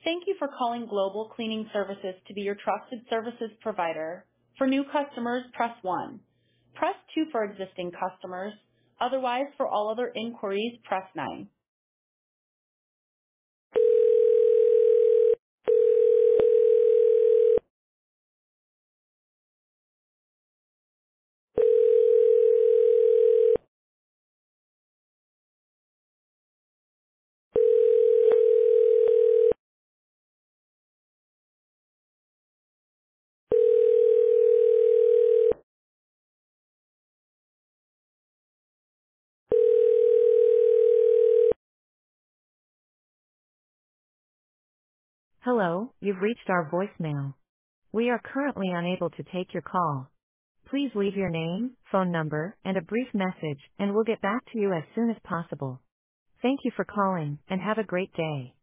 Thank you for calling Global Cleaning Services to be your trusted services provider. For new customers, press 1. Press 2 for existing customers. Otherwise, for all other inquiries, press 9. Hello, you've reached our voicemail. We are currently unable to take your call. Please leave your name, phone number, and a brief message, and we'll get back to you as soon as possible. Thank you for calling, and have a great day.